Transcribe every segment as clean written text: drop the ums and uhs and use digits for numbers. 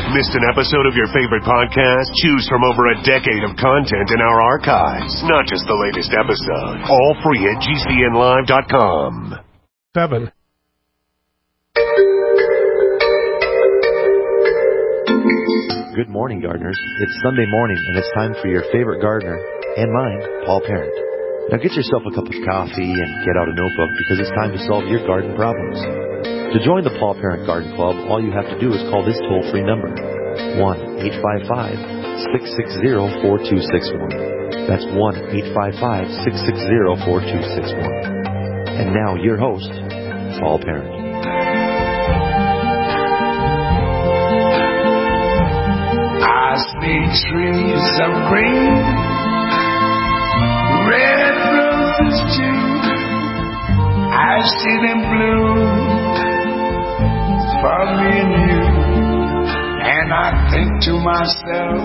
Missed an episode of your favorite podcast? Choose from over a decade of content in our archives. Not just the latest episode. All free at GCNlive.com. 7. Good morning, gardeners. It's Sunday morning, and it's time for your favorite gardener, and mine, Paul Parent. Now get yourself a cup of coffee and get out a notebook, because it's time to solve your garden problems. To join the Paul Parent Garden Club, all you have to do is call this toll-free number, 1-855-660-4261. That's 1-855-660-4261. And now, your host, Paul Parent. I see trees of green, red roses too. I see them bloom for me and you. And I think to myself,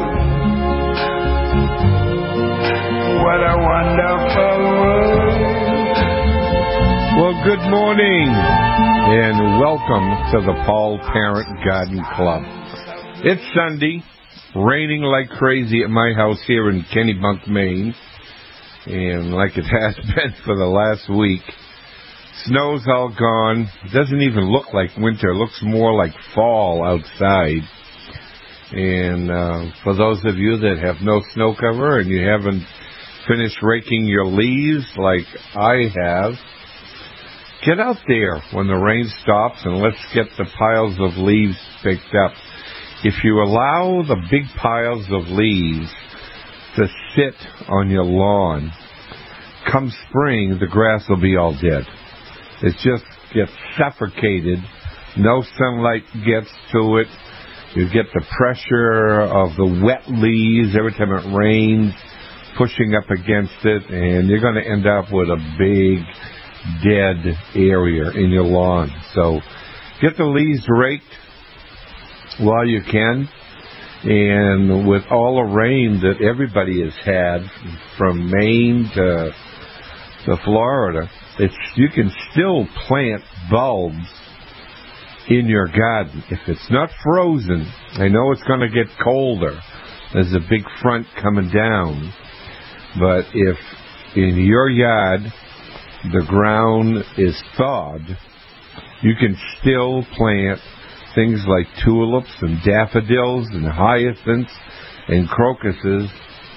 what a wonderful world. Well, good morning and welcome to the Paul Parent Garden Club. It's Sunday, raining like crazy at my house here in Kennebunk, Maine, and like it has been for the last week. Snow's all gone. It doesn't even look like winter. It looks more like fall outside. And for those of you that have no snow cover and you haven't finished raking your leaves like I have, get out there when the rain stops and let's get the piles of leaves picked up. If you allow the big piles of leaves to sit on your lawn, come spring, the grass will be all dead. It just gets suffocated. No sunlight gets to it. You get the pressure of the wet leaves every time it rains pushing up against it, and you're going to end up with a big dead area in your lawn. So get the leaves raked while you can. And with all the rain that everybody has had from Maine to Florida, you can still plant bulbs in your garden. If it's not frozen, I know it's going to get colder. There's a big front coming down. But if in your yard the ground is thawed, you can still plant things like tulips and daffodils and hyacinths and crocuses.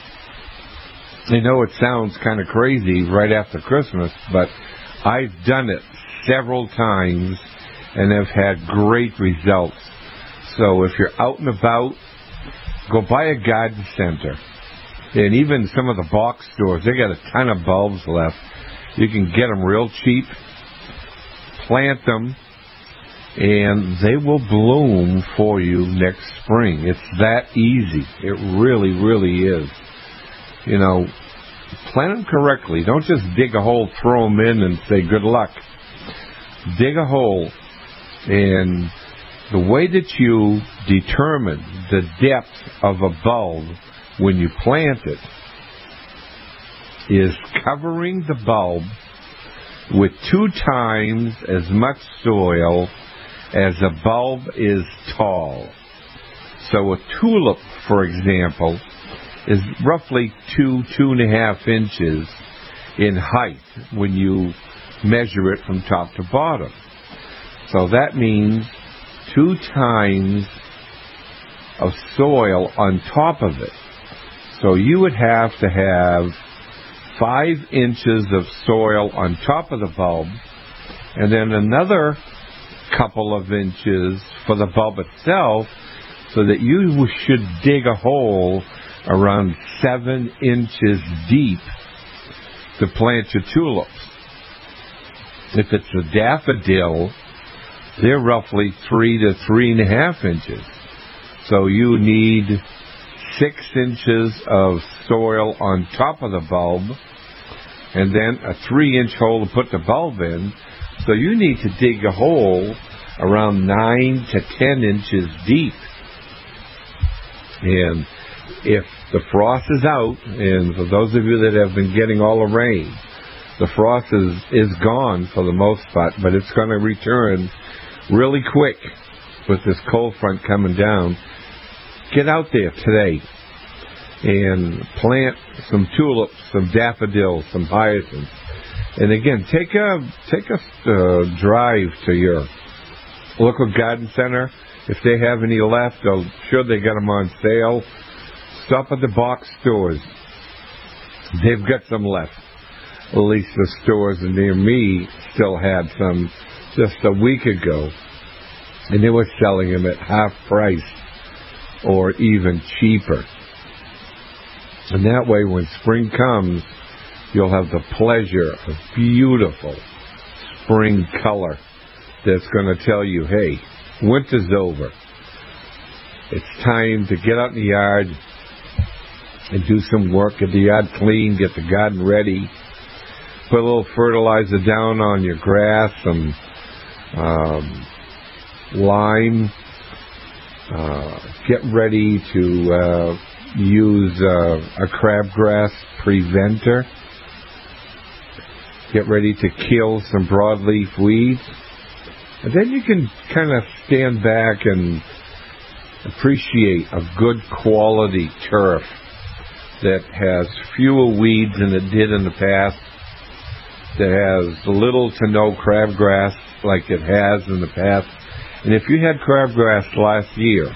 I know it sounds kind of crazy right after Christmas, but I've done it several times and have had great results. So if you're out and about, go by a garden center. And even some of the box stores, they got a ton of bulbs left. You can get them real cheap, plant them, and they will bloom for you next spring. It's that easy. It really, really is. You know, plant them correctly. Don't just dig a hole, throw them in, and say good luck. Dig a hole, and the way that you determine the depth of a bulb when you plant it is covering the bulb with 2 times as much soil as a bulb is tall. So a tulip, for example, is roughly 2.5 inches in height when you measure it from top to bottom. So that means 2 times of soil on top of it. So you would have to have 5 inches of soil on top of the bulb, and then another couple of inches for the bulb itself, so that you should dig a hole around 7 inches deep to plant your tulips. If it's a daffodil, they're roughly 3 to 3.5 inches. So you need 6 inches of soil on top of the bulb, and then a 3-inch hole to put the bulb in. So you need to dig a hole around 9 to 10 inches deep. And if the frost is out, and for those of you that have been getting all the rain, the frost is gone for the most part, but it's going to return really quick with this cold front coming down. get out there today and plant some tulips, some daffodils, some hyacinths. And again, take a drive to your local garden center. If they have any left, I'm sure they got them on sale. Stop at the box stores. They've got some left. At least the stores near me still had some just a week ago. And they were selling them at half price or even cheaper. And that way, when spring comes, you'll have the pleasure of beautiful spring color that's going to tell you, hey, winter's over. It's time to get out in the yard and do some work, get the yard clean, get the garden ready, put a little fertilizer down on your grass, some lime, get ready to use a crabgrass preventer, get ready to kill some broadleaf weeds, and then you can kind of stand back and appreciate a good quality turf that has fewer weeds than it did in the past, that has little to no crabgrass like it has in the past. And if you had crabgrass last year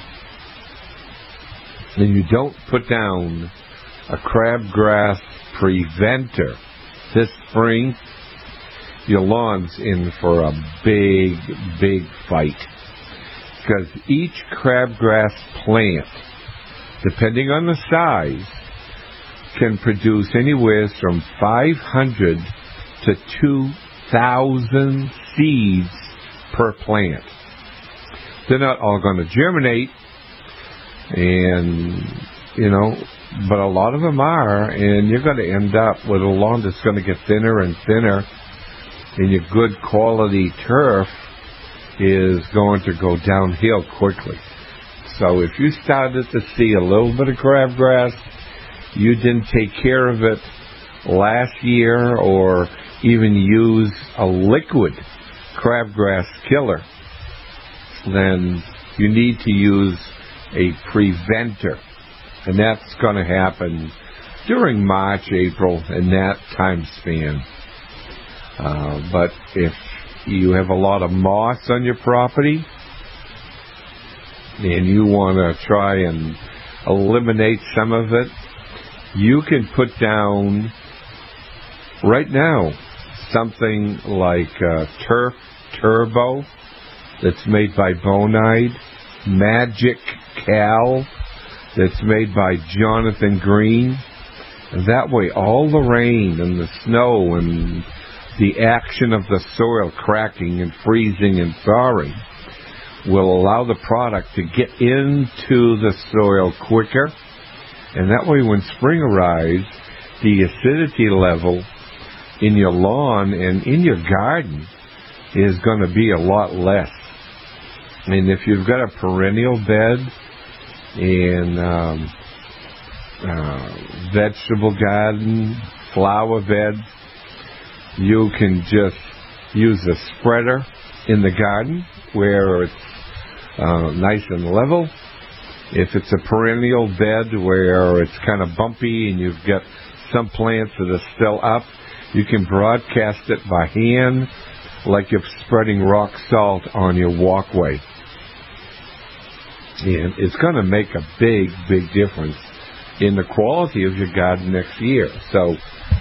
and you don't put down a crabgrass preventer this spring, your lawn's in for a big, big fight. Because each crabgrass plant, depending on the size, can produce anywhere from 500 to 2,000 seeds per plant. They're not all going to germinate, and, but a lot of them are, and you're going to end up with a lawn that's going to get thinner and thinner, and your good quality turf is going to go downhill quickly. So if you started to see a little bit of crabgrass, you didn't take care of it last year or even use a liquid crabgrass killer, then you need to use a preventer. And that's going to happen during March, April, in that time span. But if you have a lot of moss on your property and you want to try and eliminate some of it, you can put down right now something like Turf Turbo that's made by Bonide, Magic Cal that's made by Jonathan Green. And that way all the rain and the snow and the action of the soil cracking and freezing and thawing will allow the product to get into the soil quicker. And that way when spring arrives, the acidity level in your lawn and in your garden is going to be a lot less. And if you've got a perennial bed and vegetable garden, flower beds, you can just use a spreader in the garden where it's nice and level. If it's a perennial bed where it's kind of bumpy and you've got some plants that are still up, you can broadcast it by hand like you're spreading rock salt on your walkway. And it's going to make a big, big difference in the quality of your garden next year. So,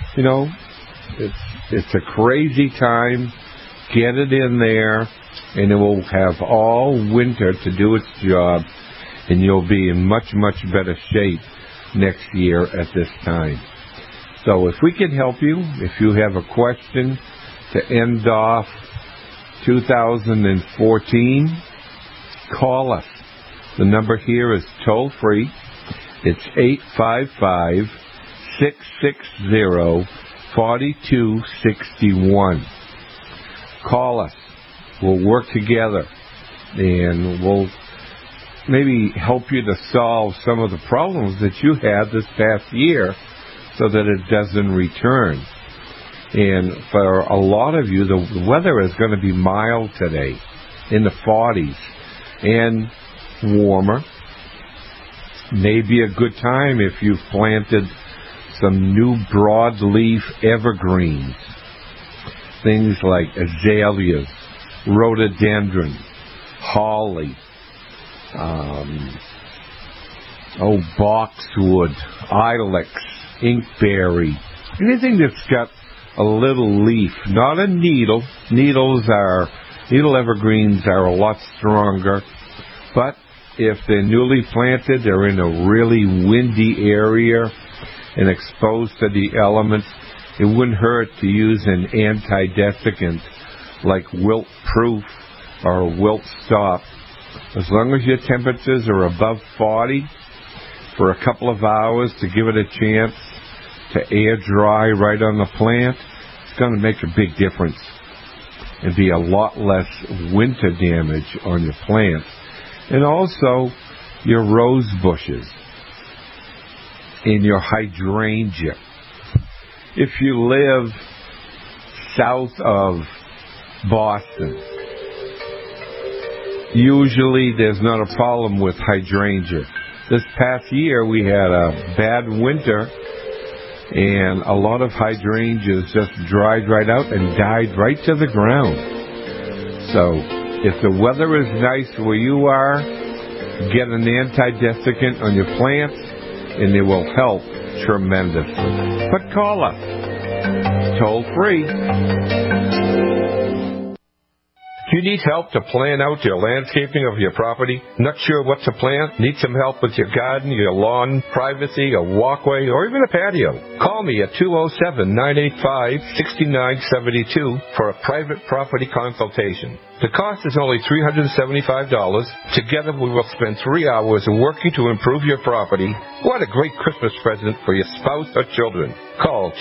it's a crazy time. Get it in there, and it will have all winter to do its job, and you'll be in much, much better shape next year at this time. So if we can help you, if you have a question to end off 2014, call us. The number here is toll free. It's 855-660-4261. Call us. We'll work together, and we'll maybe help you to solve some of the problems that you had this past year so that it doesn't return. And for a lot of you, the weather is going to be mild today, in the 40s, and warmer. may be a good time if you've planted some new broadleaf evergreens. Things like azaleas, rhododendron, holly, boxwood, ilex, inkberry, anything that's got a little leaf, not a needle. Needle evergreens are a lot stronger, but if they're newly planted, they're in a really windy area and exposed to the elements, it wouldn't hurt to use an anti-desiccant like Wilt Proof or Wilt Stop. As long as your temperatures are above 40 for a couple of hours to give it a chance to air dry right on the plant, it's going to make a big difference and be a lot less winter damage on your plants. And also your rose bushes and your hydrangea. If you live south of Boston, usually there's not a problem with hydrangea. This past year we had a bad winter and a lot of hydrangeas just dried right out and died right to the ground. So if the weather is nice where you are, get an anti-desiccant on your plants and it will help tremendously. But call us, toll free. If you need help to plan out your landscaping of your property, not sure what to plant, need some help with your garden, your lawn, privacy, a walkway, or even a patio, call me at 207-985-6972 for a private property consultation. The cost is only $375. Together we will spend 3 hours working to improve your property. What a great Christmas present for your spouse or children. Call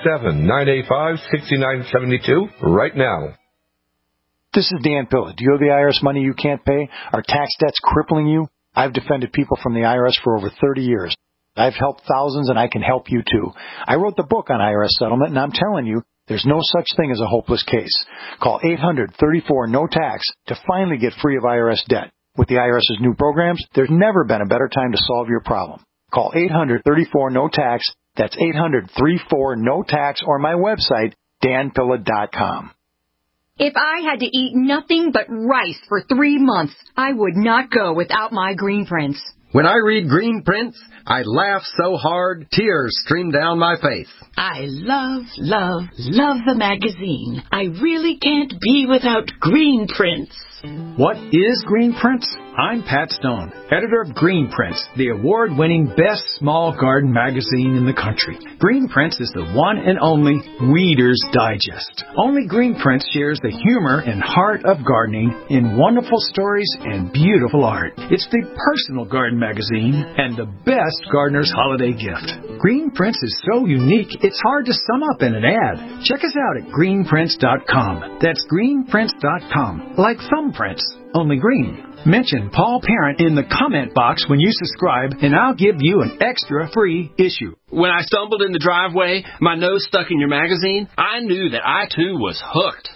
207-985-6972 right now. This is Dan Pilla. Do you owe the IRS money you can't pay? Are tax debts crippling you? I've defended people from the IRS for over 30 years. I've helped thousands, and I can help you too. I wrote the book on IRS settlement, and I'm telling you, there's no such thing as a hopeless case. Call 800-34-NO-TAX to finally get free of IRS debt. With the IRS's new programs, there's never been a better time to solve your problem. Call 800-34-NO-TAX. That's 800-34-NO-TAX, or my website, danpilla.com. If I had to eat nothing but rice for 3 months, I would not go without my Green Prints. When I read Green Prints, I laugh so hard, tears stream down my face. I love the magazine. I really can't be without Green Prints. What is Green Prints? I'm Pat Stone, editor of Green Prints, the award-winning best small garden magazine in the country. Green Prints is the one and only Reader's Digest. Only Green Prints shares the humor and heart of gardening in wonderful stories and beautiful art. It's the personal garden magazine and the best gardener's holiday gift. Green Prints is so unique, it's hard to sum up in an ad. Check us out at greenprints.com. That's greenprints.com, like thumbprints, only green. Mention Paul Parent in the comment box when you subscribe, and I'll give you an extra free issue. When I stumbled in the driveway, my nose stuck in your magazine, I knew that I too was hooked.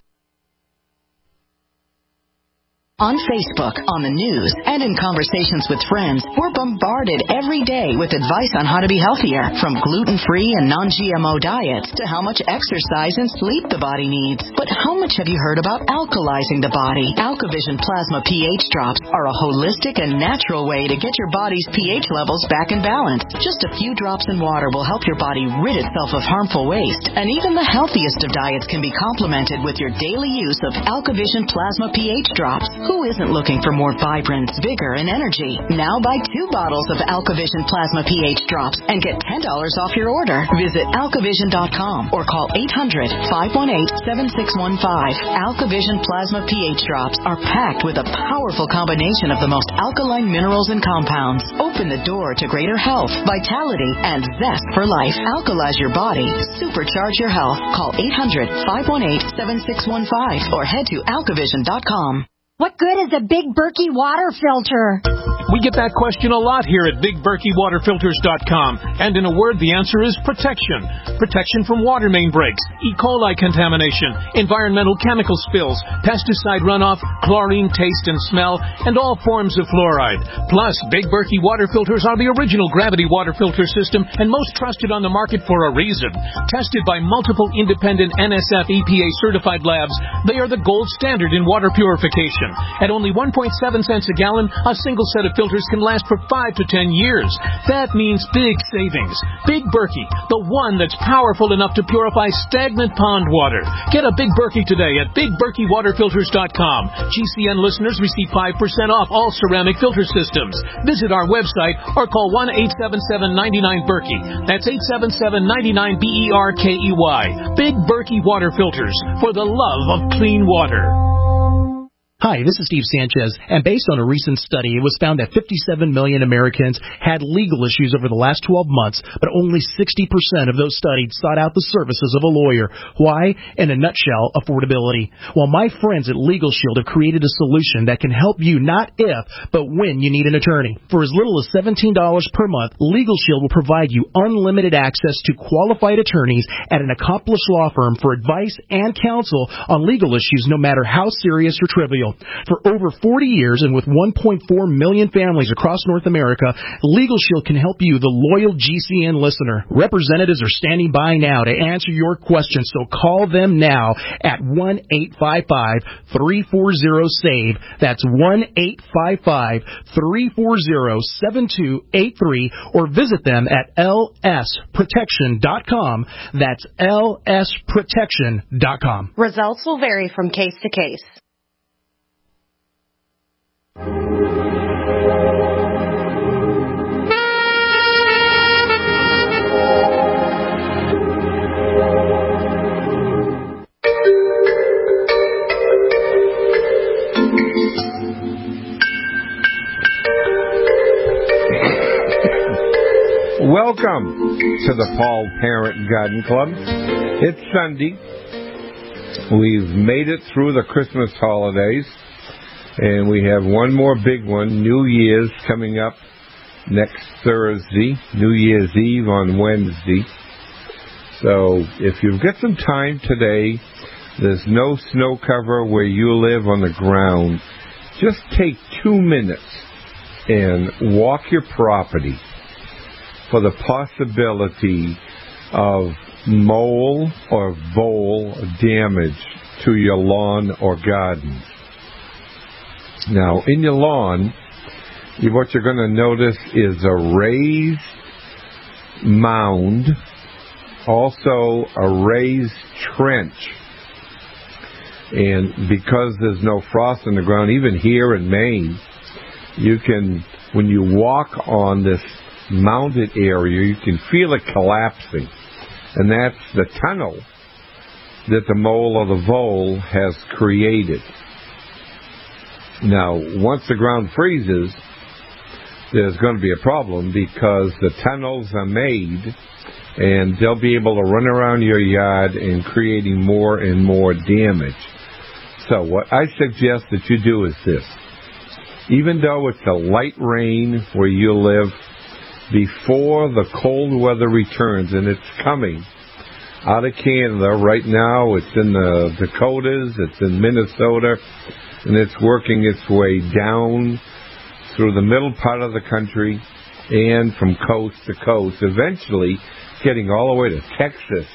On Facebook, on the news, and in conversations with friends, we're bombarded every day with advice on how to be healthier, from gluten-free and non-GMO diets to how much exercise and sleep the body needs. But how much have you heard about alkalizing the body? AlkaVision Plasma pH drops are a holistic and natural way to get your body's pH levels back in balance. Just a few drops in water will help your body rid itself of harmful waste, and even the healthiest of diets can be complemented with your daily use of AlkaVision Plasma pH drops. Who isn't looking for more vibrance, vigor, and energy? Now buy 2 bottles of AlkaVision Plasma pH drops and get $10 off your order. Visit alkavision.com or call 800-518-7615. AlkaVision Plasma pH drops are packed with a powerful combination of the most alkaline minerals and compounds. Open the door to greater health, vitality, and zest for life. Alkalize your body. Supercharge your health. Call 800-518-7615 or head to alkavision.com. What good is a big Berkey water filter? We get that question a lot here at BigBerkeyWaterFilters.com. And in a word, the answer is protection. Protection from water main breaks, E. coli contamination, environmental chemical spills, pesticide runoff, chlorine taste and smell, and all forms of fluoride. Plus, Big Berkey water filters are the original gravity water filter system and most trusted on the market for a reason. Tested by multiple independent NSF EPA certified labs, they are the gold standard in water purification. At only 1.7 cents a gallon, a single set of filters can last for 5 to 10 years. That means big savings. Big Berkey, the one that's powerful enough to purify stagnant pond water. Get a Big Berkey today at BigBerkeyWaterFilters.com. GCN listeners receive 5% off all ceramic filter systems. Visit our website or call 1-877-99-BERKEY. That's 877-99-BERKEY. Big Berkey Water Filters, for the love of clean water. Hi, this is Steve Sanchez, and based on a recent study, it was found that 57 million Americans had legal issues over the last 12 months, but only 60% of those studied sought out the services of a lawyer. Why? In a nutshell, affordability. Well, my friends at Legal Shield have created a solution that can help you not if, but when you need an attorney. For as little as $17 per month, Legal Shield will provide you unlimited access to qualified attorneys at an accomplished law firm for advice and counsel on legal issues, no matter how serious or trivial. For over 40 years and with 1.4 million families across North America, Legal Shield can help you, the loyal GCN listener. Representatives are standing by now to answer your questions, so call them now at 1-855-340-SAVE. That's 1-855-340-7283, or visit them at lsprotection.com. That's lsprotection.com. Results will vary from case to case. Welcome to the Paul Parent Garden Club. It's Sunday. We've made it through the Christmas holidays, and we have one more big one, New Year's, coming up next Thursday, New Year's Eve on Wednesday. So if you've got some time today, there's no snow cover where you live on the ground, just take 2 minutes and walk your property for the possibility of mole or vole damage to your lawn or garden. Now, in your lawn, what you're going to notice is a raised mound, also a raised trench. And because there's no frost on the ground, even here in Maine, you can, when you walk on this mounted area, you can feel it collapsing. And that's the tunnel that the mole or the vole has created. Now, once the ground freezes, there's going to be a problem because the tunnels are made and they'll be able to run around your yard and creating more and more damage. So what I suggest that you do is this. Even though it's a light rain where you live, before the cold weather returns, and it's coming out of Canada right now, it's in the Dakotas, it's in Minnesota, and it's working its way down through the middle part of the country and from coast to coast, eventually getting all the way to Texas.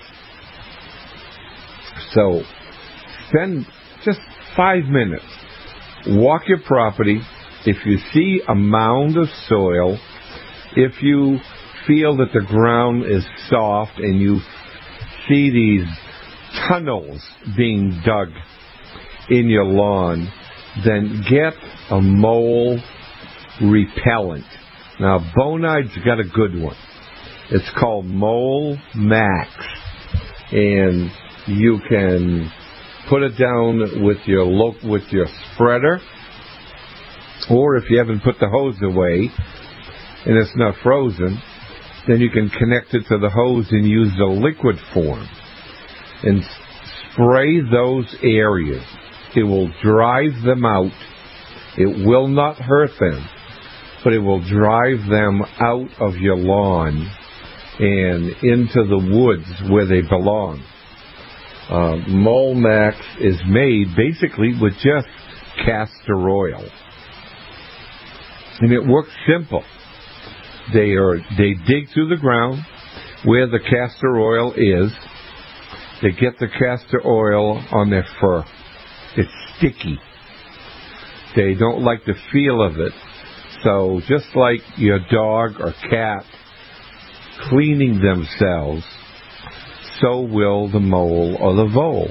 So spend just 5 minutes. Walk your property. If you see a mound of soil, if you feel that the ground is soft and you see these tunnels being dug in your lawn, then get a mole repellent. Now, Bonide's got a good one. It's called Mole Max, and you can put it down with your spreader, or if you haven't put the hose away and it's not frozen, then you can connect it to the hose and use the liquid form and spray those areas. It will drive them out. It will not hurt them, but it will drive them out of your lawn and into the woods where they belong. Mole Max is made basically with just castor oil. And it works simple. They dig through the ground where the castor oil is. They get the castor oil on their fur. It's sticky. They don't like the feel of it. So just like your dog or cat cleaning themselves, so will the mole or the vole.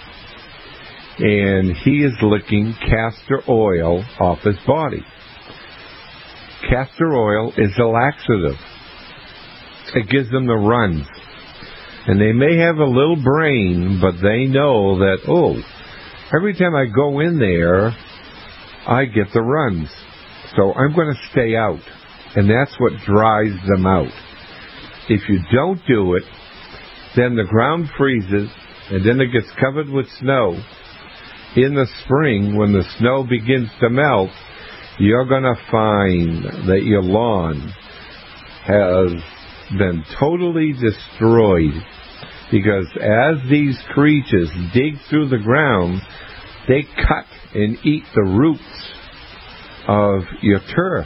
And he is licking castor oil off his body. Castor oil is a laxative. It gives them the runs. And they may have a little brain, but they know that, every time I go in there, I get the runs. So I'm going to stay out. And that's what dries them out. If you don't do it, then the ground freezes, and then it gets covered with snow. In the spring, when the snow begins to melt, you're going to find that your lawn has been totally destroyed, because as these creatures dig through the ground, they cut and eat the roots of your turf.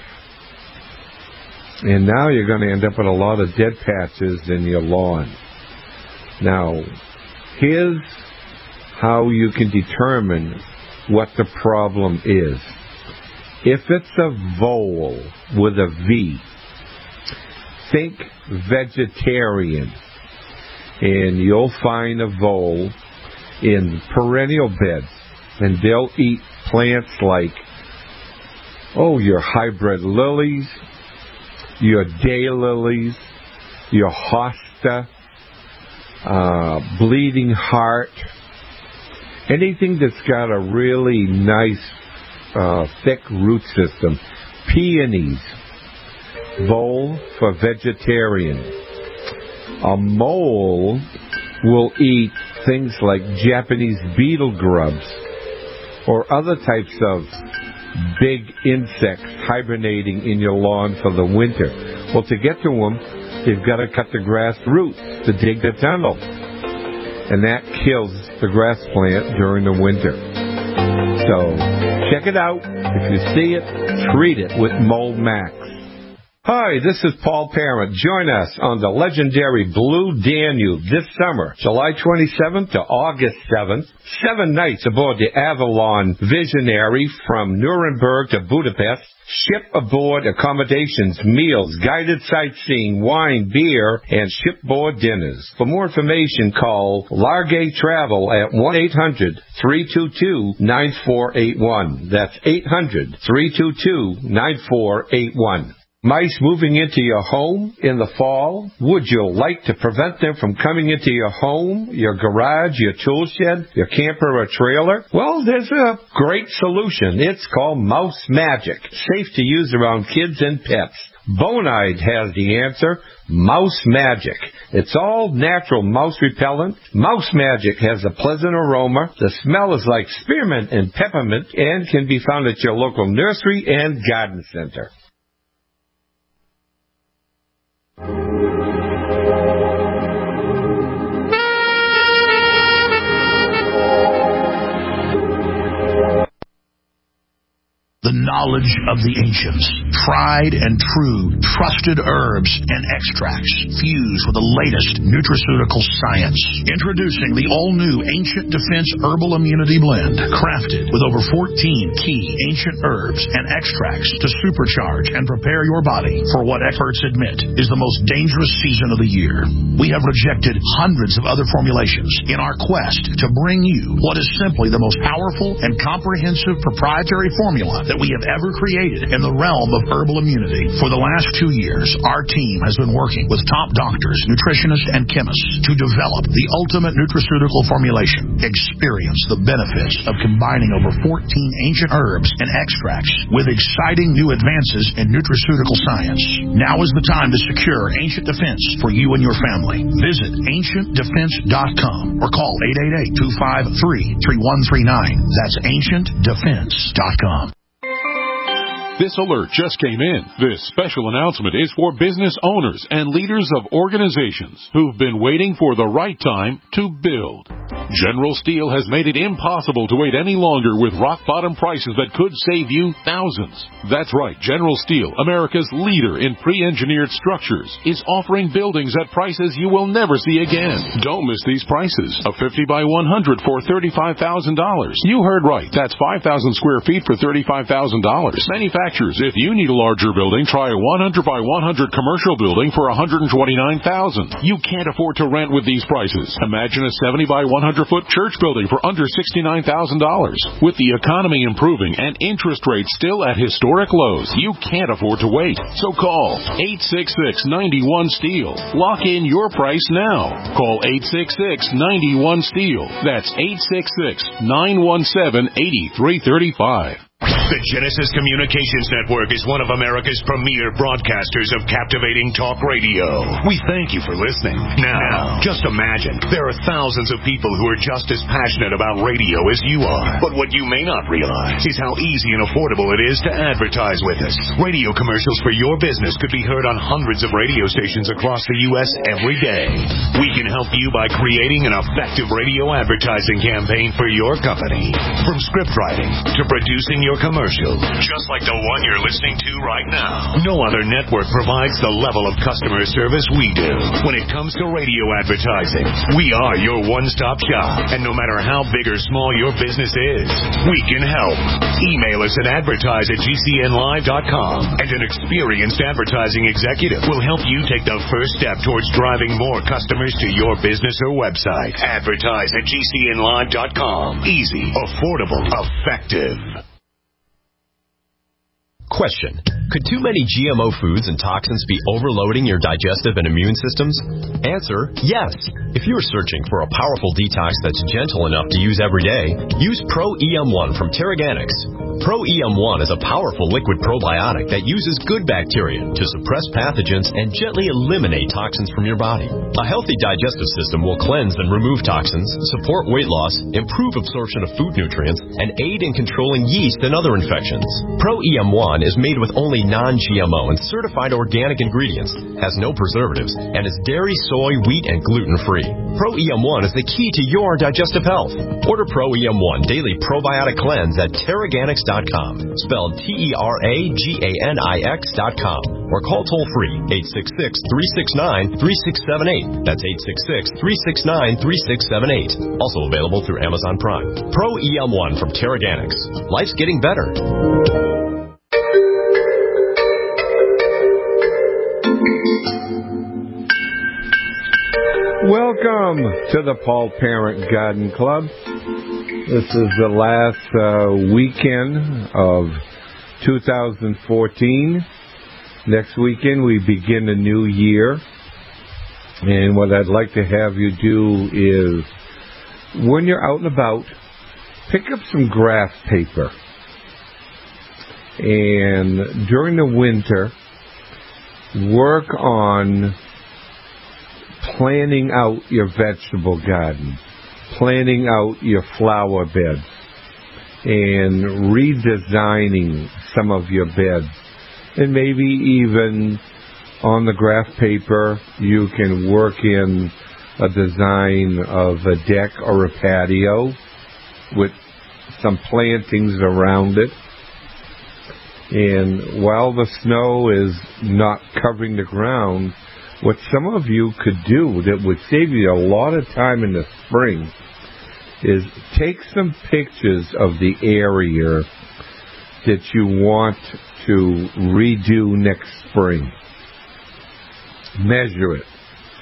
And now you're going to end up with a lot of dead patches in your lawn. Now, here's how you can determine what the problem is. If it's a vole with a V, think vegetarian. And you'll find a vole in perennial beds. And they'll eat plants like, your hybrid lilies, your daylilies, your hosta, bleeding heart, anything that's got a really nice thick root system. Peonies, vole for vegetarian. A mole will eat things like Japanese beetle grubs or other types of big insects hibernating in your lawn for the winter. Well, to get to them, you've got to cut the grass roots to dig the tunnel. And that kills the grass plant during the winter. So, check it out. If you see it, treat it with Mole Max. Hi, this is Paul Parent. Join us on the legendary Blue Danube this summer, July 27th to August 7th. 7 nights aboard the Avalon Visionary from Nuremberg to Budapest. Ship aboard accommodations, meals, guided sightseeing, wine, beer, and shipboard dinners. For more information, call Largay Travel at 1-800-322-9481. That's 800-322-9481. Mice moving into your home in the fall? Would you like to prevent them from coming into your home, your garage, your tool shed, your camper or trailer? Well, there's a great solution. It's called Mouse Magic. Safe to use around kids and pets. Bonide has the answer. Mouse Magic. It's all natural mouse repellent. Mouse Magic has a pleasant aroma. The smell is like spearmint and peppermint and can be found at your local nursery and garden center. The knowledge of the ancients, tried and true, trusted herbs and extracts fused with the latest nutraceutical science. Introducing the all-new Ancient Defense Herbal Immunity Blend, crafted with over 14 key ancient herbs and extracts to supercharge and prepare your body for what experts admit is the most dangerous season of the year. We have rejected hundreds of other formulations in our quest to bring you what is simply the most powerful and comprehensive proprietary formula that we have ever created in the realm of herbal immunity. For the last 2 years, our team has been working with top doctors, nutritionists, and chemists to develop the ultimate nutraceutical formulation. Experience the benefits of combining over 14 ancient herbs and extracts with exciting new advances in nutraceutical science. Now is the time to secure Ancient Defense for you and your family. Visit AncientDefense.com or call 888-253-3139. That's AncientDefense.com. This alert just came in. This special announcement is for business owners and leaders of organizations who've been waiting for the right time to build. General Steel has made it impossible to wait any longer with rock-bottom prices that could save you thousands. That's right, General Steel, America's leader in pre-engineered structures, is offering buildings at prices you will never see again. Don't miss these prices. A 50 by 100 for $35,000. You heard right. That's 5,000 square feet for $35,000. Manufacturers, if you need a larger building, try a 100 by 100 commercial building for $129,000. You can't afford to rent with these prices. Imagine a 70 by 100 foot church building for under $69,000. With the economy improving and interest rates still at historic lows, you can't afford to wait. So call 866-91-STEEL. Lock in your price now. Call 866-91-STEEL. That's 866-917-8335. The Genesis Communications Network is one of America's premier broadcasters of captivating talk radio. We thank you for listening. Now, just imagine, there are thousands of people who are just as passionate about radio as you are. But what you may not realize is how easy and affordable it is to advertise with us. Radio commercials for your business could be heard on hundreds of radio stations across the U.S. every day. We can help you by creating an effective radio advertising campaign for your company. From script writing to producing your commercial, just like the one you're listening to right now. No other network provides the level of customer service we do. When it comes to radio advertising, we are your one-stop shop. And no matter how big or small your business is, we can help. Email us at advertise@gcnlive.com, and an experienced advertising executive will help you take the first step towards driving more customers to your business or website. Advertise@gcnlive.com. Easy, affordable, effective. Question: could too many GMO foods and toxins be overloading your digestive and immune systems? Answer: yes. If you're searching for a powerful detox that's gentle enough to use every day, use Pro-EM1 from Terraganics. Pro-EM1 is a powerful liquid probiotic that uses good bacteria to suppress pathogens and gently eliminate toxins from your body. A healthy digestive system will cleanse and remove toxins, support weight loss, improve absorption of food nutrients, and aid in controlling yeast and other infections. Pro-EM1 is made with only non-GMO and certified organic ingredients, has no preservatives, and is dairy, soy, wheat, and gluten-free. Pro-EM1 is the key to your digestive health. Order Pro-EM1 Daily Probiotic Cleanse at Terraganics.com, spelled Terraganix.com, or call toll-free 866-369-3678. That's 866-369-3678. Also available through Amazon Prime. Pro-EM1 from Terraganics. Life's getting better. Welcome to the Paul Parent Garden Club. This is the last weekend of 2014. Next weekend we begin a new year. And what I'd like to have you do is, when you're out and about, pick up some graph paper. And during the winter, work on planning out your vegetable garden, planning out your flower beds, and redesigning some of your beds. And maybe even on the graph paper, you can work in a design of a deck or a patio with some plantings around it. And while the snow is not covering the ground, what some of you could do that would save you a lot of time in the spring is take some pictures of the area that you want to redo next spring. Measure it.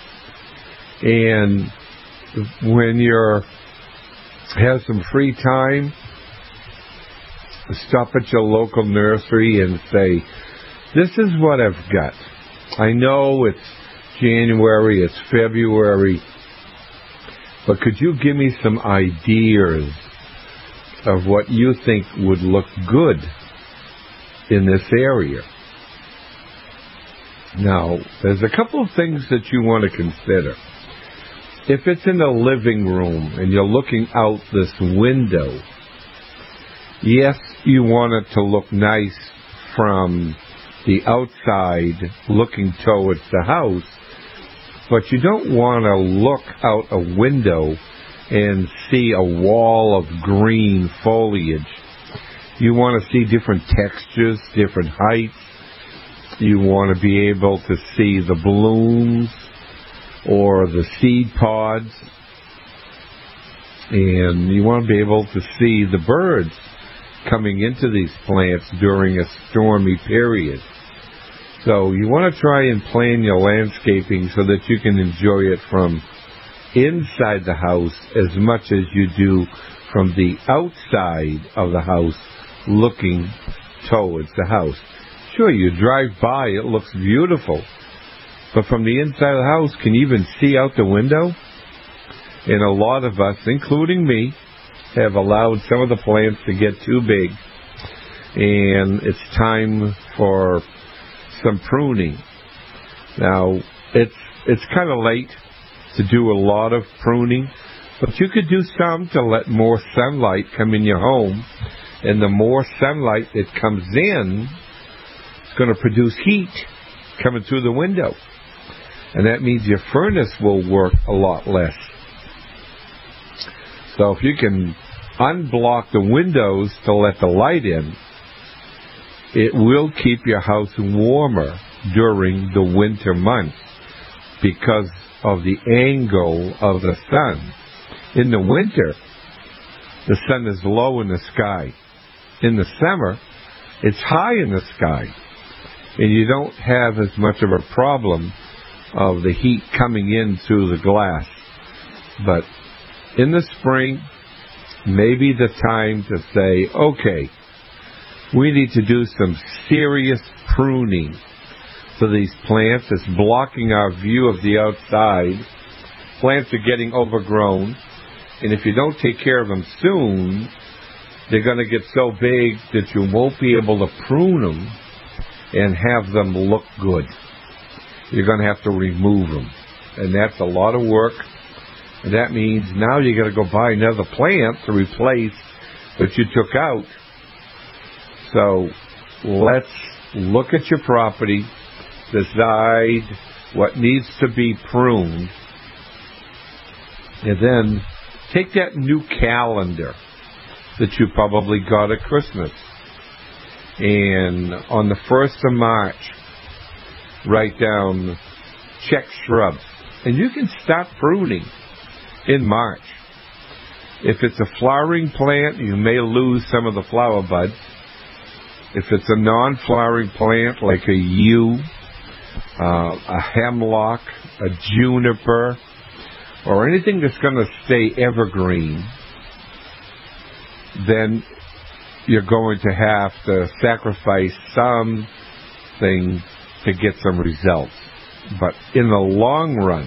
And when you have some free time, stop at your local nursery and say, this is what I've got. I know it's January, it's February, but could you give me some ideas of what you think would look good in this area? Now, there's a couple of things that you want to consider. If it's in the living room and you're looking out this window, yes, you want it to look nice from the outside looking towards the house, but you don't want to look out a window and see a wall of green foliage. You want to see different textures, different heights. You want to be able to see the blooms or the seed pods. And you want to be able to see the birds coming into these plants during a stormy period. So you want to try and plan your landscaping so that you can enjoy it from inside the house as much as you do from the outside of the house looking towards the house. Sure, you drive by, it looks beautiful. But from the inside of the house, can you even see out the window? And a lot of us, including me, have allowed some of the plants to get too big. And it's time for some pruning. Now, it's kind of late to do a lot of pruning, but you could do some to let more sunlight come in your home. And the more sunlight that comes in, it's going to produce heat coming through the window. And that means your furnace will work a lot less. So if you can unblock the windows to let the light in, it will keep your house warmer during the winter months because of the angle of the sun. In the winter, the sun is low in the sky. In the summer, it's high in the sky. And you don't have as much of a problem of the heat coming in through the glass. But in the spring, maybe the time to say, okay, we need to do some serious pruning for these plants. It's blocking our view of the outside. Plants are getting overgrown, and if you don't take care of them soon, they're going to get so big that you won't be able to prune them and have them look good. You're going to have to remove them, and that's a lot of work. And that means now you got to go buy another plant to replace what you took out. So let's look at your property, decide what needs to be pruned, and then take that new calendar that you probably got at Christmas, and on the 1st of March, write down check shrubs. And you can start pruning in March. If it's a flowering plant, you may lose some of the flower buds. If it's a non-flowering plant like a yew, a hemlock, a juniper, or anything that's going to stay evergreen, then you're going to have to sacrifice something to get some results. But in the long run,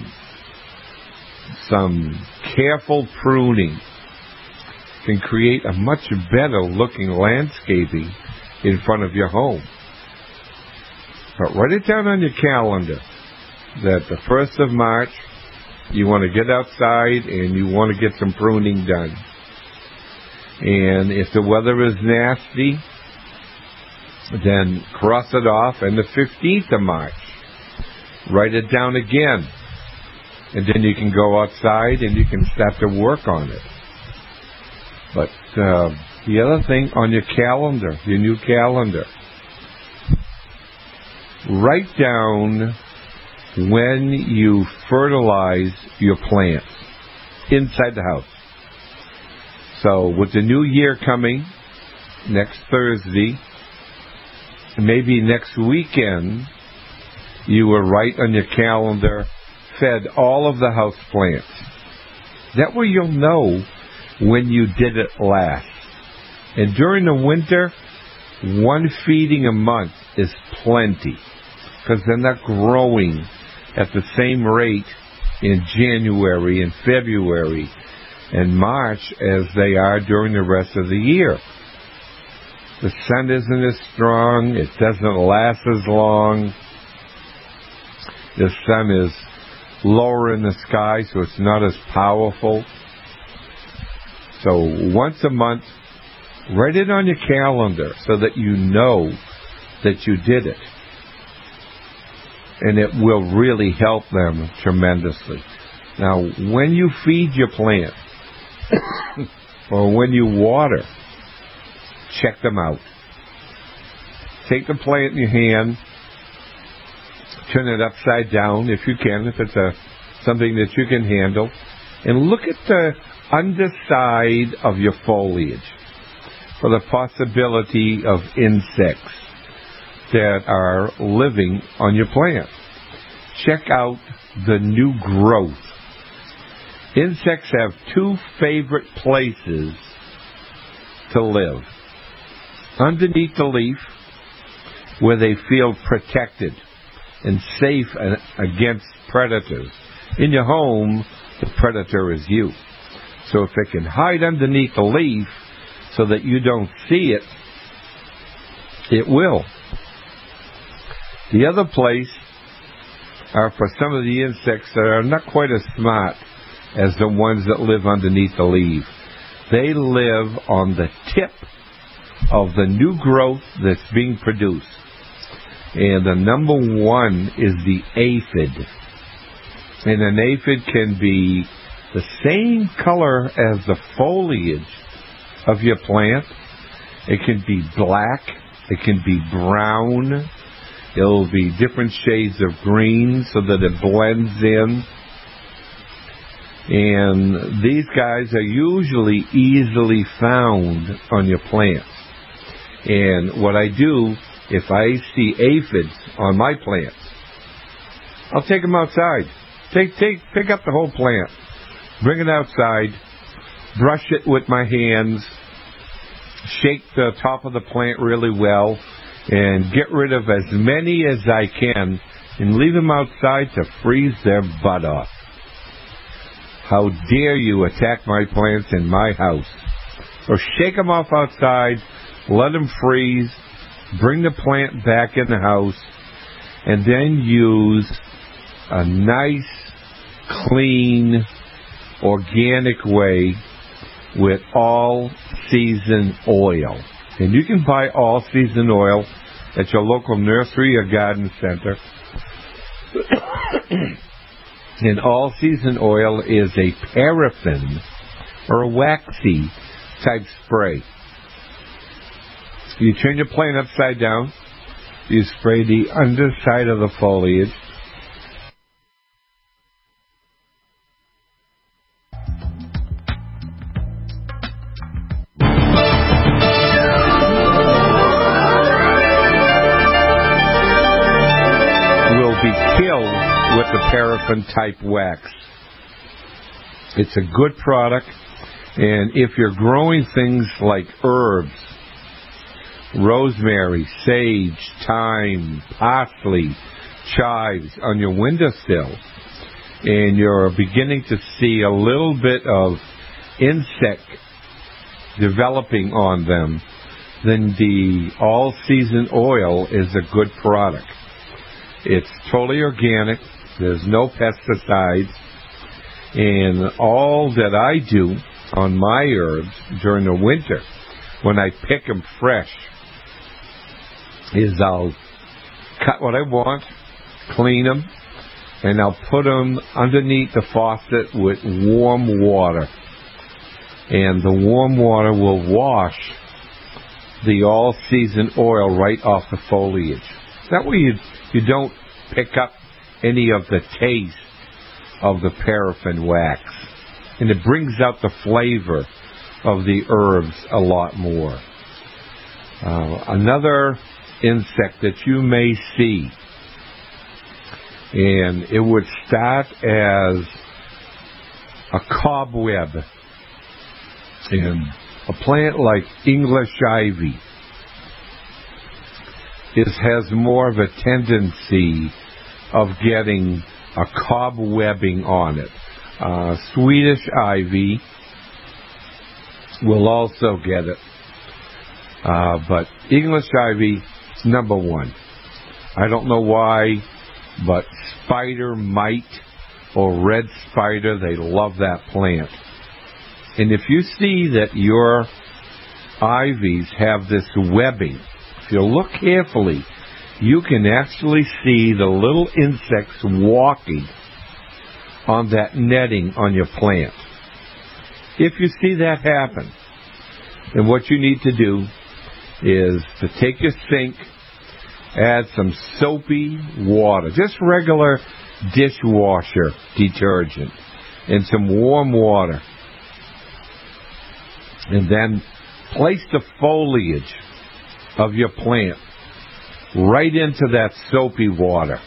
some careful pruning can create a much better looking landscaping in front of your home. But write it down on your calendar that the 1st of March, you want to get outside and you want to get some pruning done. And if the weather is nasty, then cross it off. And the 15th of March, write it down again. And then you can go outside and you can start to work on it. But the other thing on your calendar, your new calendar, write down when you fertilize your plants inside the house. So with the new year coming, next Thursday, maybe next weekend, you will write on your calendar, fed all of the house plants. That way you'll know when you did it last. And during the winter, 1 feeding a month is plenty, because they're not growing at the same rate in January and February and March as they are during the rest of the year. The sun isn't as strong. It doesn't last as long. The sun is lower in the sky, so it's not as powerful. So once a month, write it on your calendar so that you know that you did it. And it will really help them tremendously. Now, when you feed your plant or when you water, check them out. Take the plant in your hand, turn it upside down if you can, if it's something that you can handle, and look at the underside of your foliage for the possibility of insects that are living on your plant. Check out the new growth. Insects have two favorite places to live. Underneath the leaf, where they feel protected and safe against predators. In your home, the predator is you. So if it can hide underneath the leaf so that you don't see it, it will. The other place are for some of the insects that are not quite as smart as the ones that live underneath the leaf. They live on the tip of the new growth that's being produced. And the number one is the aphid. And an aphid can be the same color as the foliage of your plant. It can be black. It can be brown. It'll be different shades of green so that it blends in. And these guys are usually easily found on your plants. And what I do, if I see aphids on my plants, I'll take them outside. Pick up the whole plant, bring it outside, brush it with my hands, shake the top of the plant really well, and get rid of as many as I can and leave them outside to freeze their butt off. How dare you attack my plants in my house? Or shake them off outside, let them freeze, bring the plant back in the house, and then use a nice, clean, organic way with all-season oil. And you can buy all-season oil at your local nursery or garden center. And all-season oil is a paraffin or a waxy type spray. You turn your plant upside down. You spray the underside of the foliage. Will be killed with the paraffin type wax. It's a good product, and if you're growing things like herbs, rosemary, sage, thyme, parsley, chives on your windowsill, and you're beginning to see a little bit of insect developing on them, then the all-season oil is a good product. It's totally organic. There's no pesticides. And all that I do on my herbs during the winter, when I pick them fresh, is I'll cut what I want, clean them, and I'll put them underneath the faucet with warm water. And the warm water will wash the all-season oil right off the foliage. That way you don't pick up any of the taste of the paraffin wax. And it brings out the flavor of the herbs a lot more. Another insect that you may see, and it would start as a cobweb in a plant like English ivy. It has more of a tendency of getting a cobwebbing on it. Swedish ivy will also get it. But English ivy is number one. I don't know why, but spider mite or red spider, they love that plant. And if you see that your ivies have this webbing, if you look carefully, you can actually see the little insects walking on that netting on your plant. If you see that happen, then what you need to do is to take your sink, add some soapy water, just regular dishwasher detergent, and some warm water. And then place the foliage of your plant right into that soapy water.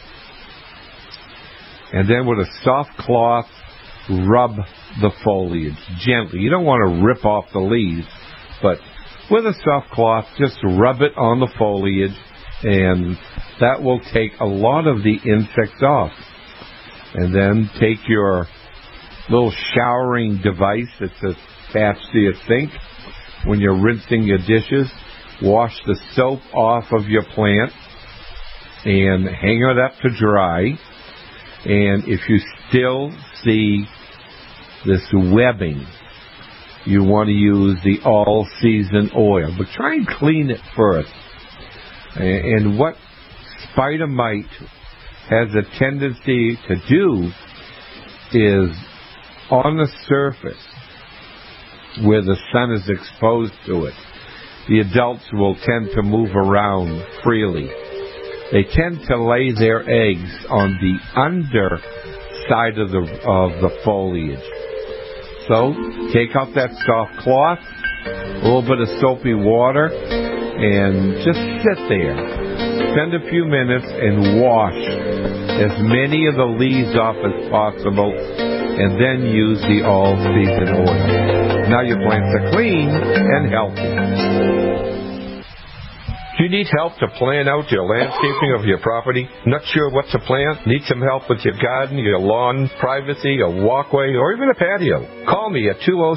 And then with a soft cloth, rub the foliage gently. You don't want to rip off the leaves, but with a soft cloth, just rub it on the foliage, and that will take a lot of the insects off. And then take your little showering device that's attached to your sink. When you're rinsing your dishes, wash the soap off of your plant and hang it up to dry. And if you still see this webbing, you want to use the all-season oil. But try and clean it first. And what spider mite has a tendency to do is on the surface where the sun is exposed to it, the adults will tend to move around freely. They tend to lay their eggs on the underside of the foliage. So take out that soft cloth, a little bit of soapy water, and just sit there. Spend a few minutes and wash as many of the leaves off as possible, and then use the all-season oil. Now your plants are clean and healthy. Do you need help to plan out your landscaping of your property? Not sure what to plant? Need some help with your garden, your lawn, privacy, a walkway, or even a patio? Call me at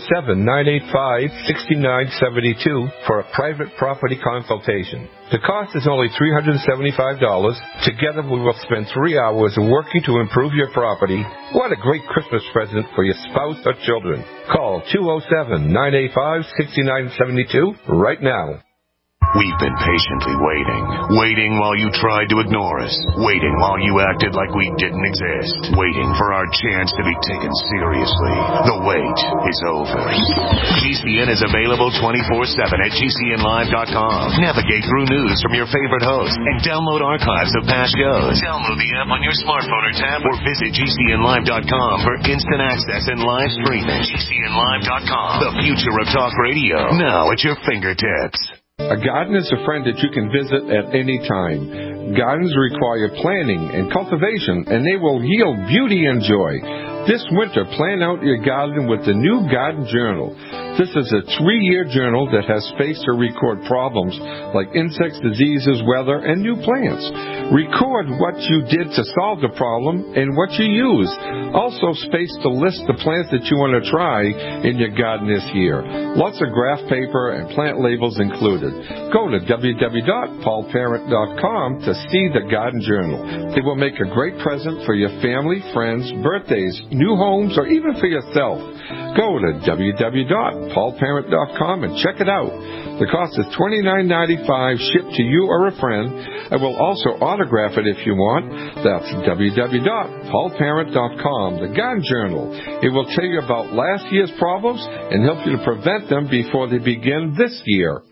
207-985-6972 for a private property consultation. The cost is only $375. Together we will spend 3 hours working to improve your property. What a great Christmas present for your spouse or children. Call 207-985-6972 right now. We've been patiently waiting while you tried to ignore us, waiting while you acted like we didn't exist, waiting for our chance to be taken seriously. The wait is over. GCN is available 24/7 at GCNlive.com. Navigate through news from your favorite hosts and download archives of past shows. Download the app on your smartphone or tablet or visit GCNlive.com for instant access and live streaming. GCNlive.com, the future of talk radio, now at your fingertips. A garden is a friend that you can visit at any time. Gardens require planning and cultivation, and they will yield beauty and joy. This winter, plan out your garden with the new Garden Journal. This is a 3-year journal that has space to record problems like insects, diseases, weather, and new plants. Record what you did to solve the problem and what you used. Also, space to list the plants that you want to try in your garden this year. Lots of graph paper and plant labels included. Go to www.paulparent.com to see the Garden Journal. It will make a great present for your family, friends, birthdays, new homes, or even for yourself. Go to www.paulparent.com and check it out. The cost is $29.95 shipped to you or a friend. I will also autograph it if you want. That's www.paulparent.com, the Garden Journal. It will tell you about last year's problems and help you to prevent them before they begin this year.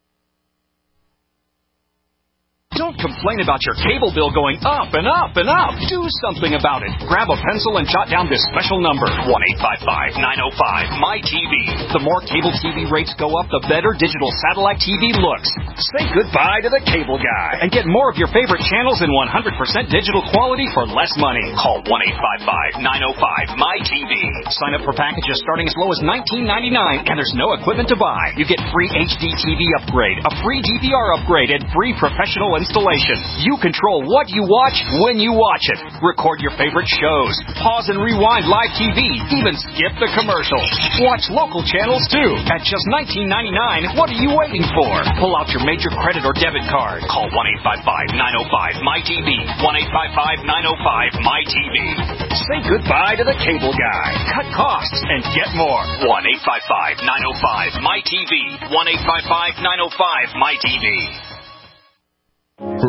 Don't complain about your cable bill going up and up and up. Do something about it. Grab a pencil and jot down this special number, 1-855-905-MY-TV. The more cable TV rates go up, the better digital satellite TV looks. Say goodbye to the cable guy and get more of your favorite channels in 100% digital quality for less money. Call 1-855-905-MY-TV. Sign up for packages starting as low as $19.99, and there's no equipment to buy. You get free HD TV upgrade, a free DVR upgrade, and free professional installation. You control what you watch when you watch it. Record your favorite shows. Pause and rewind live TV. Even skip the commercials. Watch local channels too. At just $19.99, what are you waiting for? Pull out your major credit or debit card. Call 1-855-905-MY-TV. 1-855-905-MY-TV. Say goodbye to the cable guy. Cut costs and get more. 1-855-905-MY-TV. 1-855-905-MY-TV.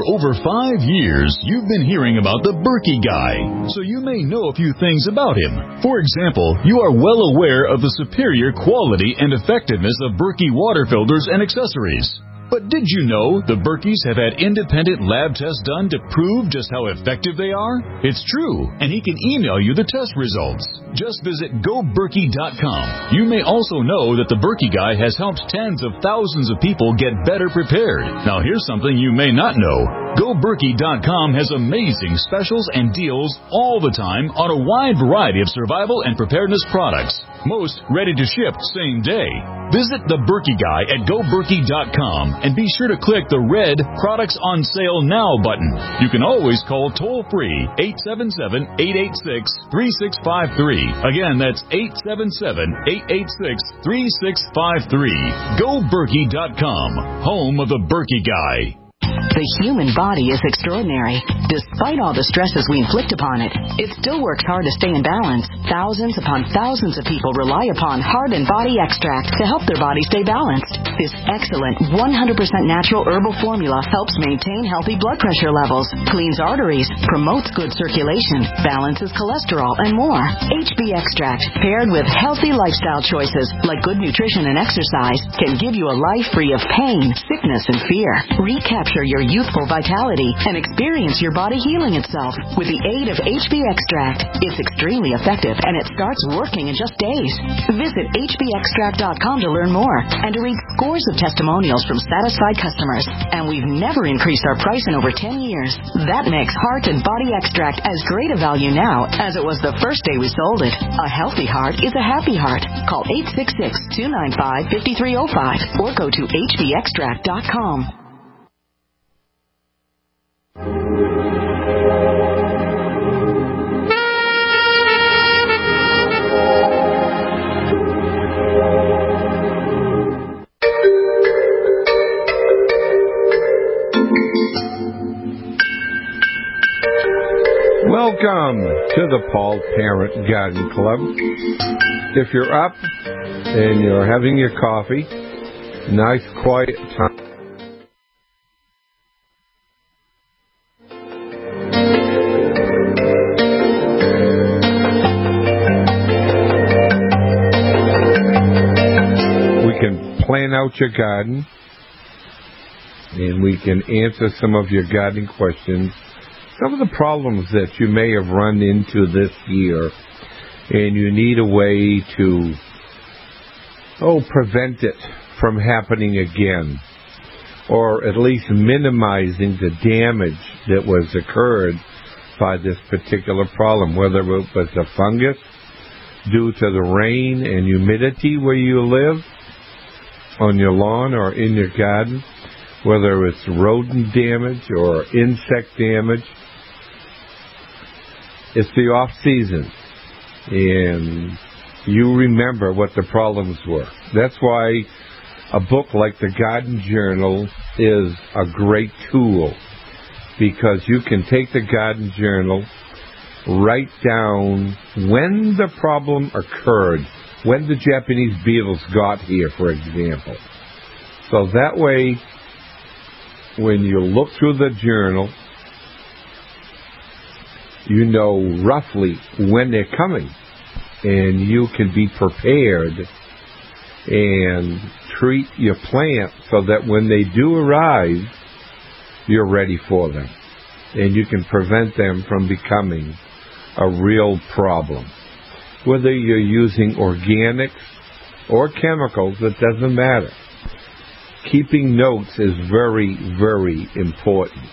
For over 5 years, you've been hearing about the Berkey Guy, so you may know a few things about him. For example, you are well aware of the superior quality and effectiveness of Berkey water filters and accessories. But did you know the Berkeys have had independent lab tests done to prove just how effective they are? It's true, and he can email you the test results. Just visit GoBerkey.com. You may also know that the Berkey Guy has helped tens of thousands of people get better prepared. Now here's something you may not know. GoBerkey.com has amazing specials and deals all the time on a wide variety of survival and preparedness products. Most ready to ship same day. Visit the Berkey Guy at GoBerkey.com and be sure to click the red Products on Sale Now button. You can always call toll-free 877-886-3653. Again, that's 877-886-3653. GoBerkey.com, home of the Berkey Guy. The human body is extraordinary. Despite all the stresses we inflict upon it, it still works hard to stay in balance. Thousands upon thousands of people rely upon Heart and Body Extract to help their body stay balanced. This excellent 100% natural herbal formula helps maintain healthy blood pressure levels, cleans arteries, promotes good circulation, balances cholesterol, and more. HB Extract, paired with healthy lifestyle choices like good nutrition and exercise, can give you a life free of pain, sickness, and fear. Recapture your youthful vitality and experience your body healing itself with the aid of HB Extract. It's extremely effective and it starts working in just days. Visit hbextract.com to learn more and to read scores of testimonials from satisfied customers. And we've never increased our price in over 10 years. That makes Heart and Body Extract as great a value now as it was the first day we sold it. A healthy heart is a happy heart. Call 866-295-5305 or go to hbextract.com. Welcome to the Paul Parent Garden Club. If you're up and you're having your coffee, nice quiet time. We can plan out your garden and we can answer some of your gardening questions. Some of the problems that you may have run into this year, and you need a way to prevent it from happening again, or at least minimizing the damage that was occurred by this particular problem, whether it was a fungus due to the rain and humidity where you live, on your lawn or in your garden, whether it's rodent damage or insect damage. It's the off-season, and you remember what the problems were. That's why a book like the Garden Journal is a great tool, because you can take the Garden Journal, write down when the problem occurred, when the Japanese beetles got here, for example. So that way, when you look through the journal, you know roughly when they're coming, and you can be prepared and treat your plants so that when they do arrive, you're ready for them, and you can prevent them from becoming a real problem. Whether you're using organics or chemicals, it doesn't matter. Keeping notes is very, very important.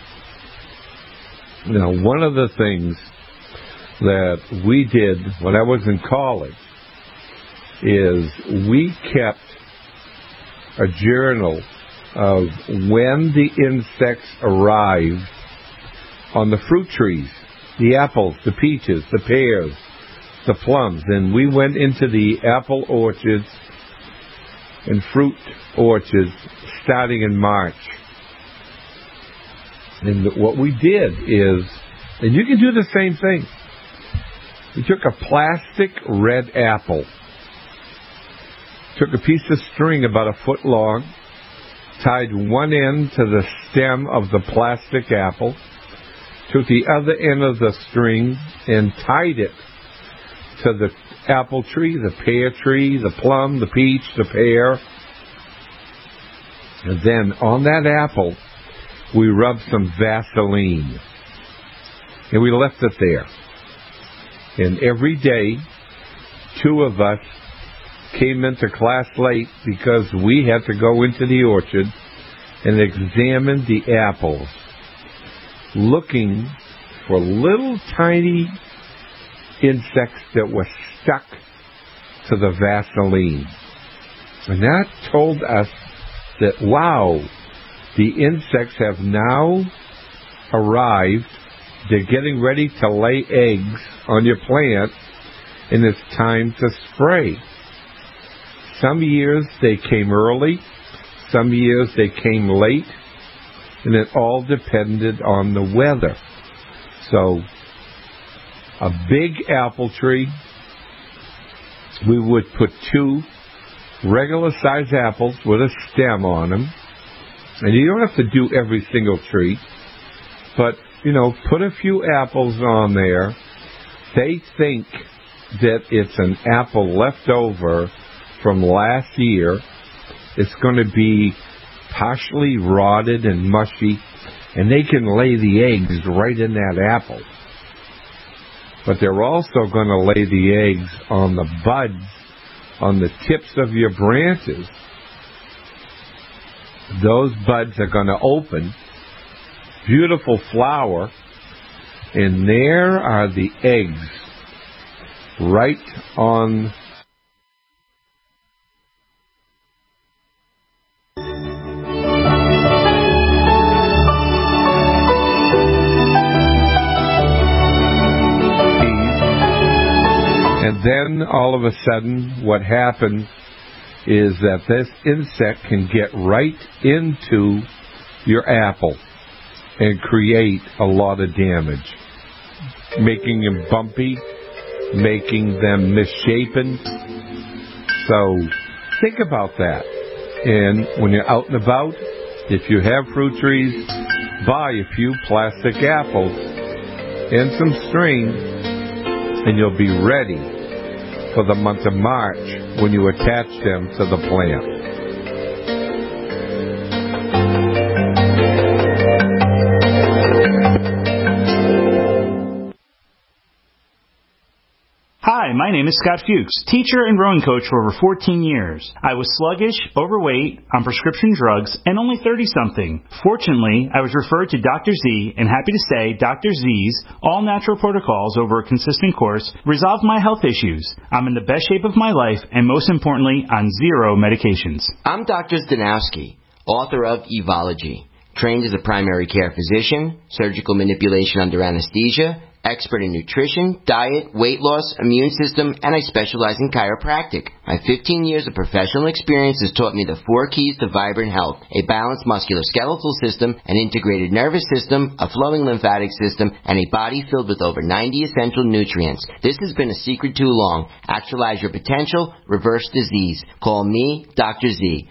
Now, one of the things that we did when I was in college is we kept a journal of when the insects arrived on the fruit trees, the apples, the peaches, the pears, the plums. And we went into the apple orchards and fruit orchards starting in March. And what we did is, and you can do the same thing, we took a plastic red apple, took a piece of string about a foot long, tied one end to the stem of the plastic apple, took the other end of the string and tied it to the apple tree, the pear tree, the plum, the peach, the pear. And then on that apple, we rubbed some Vaseline. And we left it there. And every day, two of us came into class late because we had to go into the orchard and examine the apples, looking for little tiny insects that were stuck to the Vaseline. And that told us that, wow, the insects have now arrived. They're getting ready to lay eggs on your plant, and it's time to spray. Some years they came early, some years they came late, and it all depended on the weather. So, a big apple tree, we would put two regular-sized apples with a stem on them. And you don't have to do every single tree, but, put a few apples on there. They think that it's an apple left over from last year. It's going to be partially rotted and mushy, and they can lay the eggs right in that apple. But they're also going to lay the eggs on the buds, on the tips of your branches. Those buds are going to open, beautiful flower, and there are the eggs right on and then all of a sudden what happens is that this insect can get right into your apple and create a lot of damage, making them bumpy, making them misshapen. So think about that. And when you're out and about, if you have fruit trees, buy a few plastic apples and some string, and you'll be ready for the month of March when you attach them to the plant. Hi, my name is Scott Fuchs, teacher and rowing coach for over 14 years. I was sluggish, overweight, on prescription drugs, and only 30-something. Fortunately, I was referred to Dr. Z, and happy to say Dr. Z's all-natural protocols over a consistent course resolved my health issues. I'm in the best shape of my life, and most importantly, on 0 medications. I'm Dr. Zdanowski, author of Evology, trained as a primary care physician, surgical manipulation under anesthesia, expert in nutrition, diet, weight loss, immune system, and I specialize in chiropractic. My 15 years of professional experience has taught me the 4 keys to vibrant health: a balanced musculoskeletal system, an integrated nervous system, a flowing lymphatic system, and a body filled with over 90 essential nutrients. This has been a secret too long. Actualize your potential, reverse disease. Call me, Dr. Z.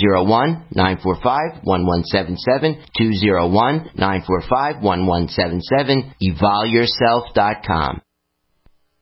201-945-1177, 201-945-1177, evolveyourself.com.